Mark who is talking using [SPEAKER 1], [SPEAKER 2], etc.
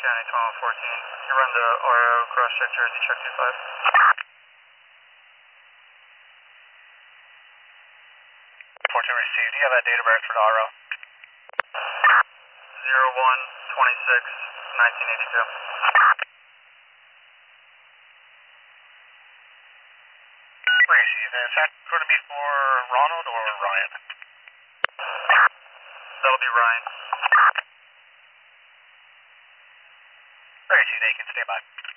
[SPEAKER 1] County 2114. You run the RO cross check Jersey check 25. 14 received. Do you have that date of birth for the RO? 01/26/1982. Received. Is that going to be for Ronald or Ryan? That'll be Ryan. Received. They can stay by.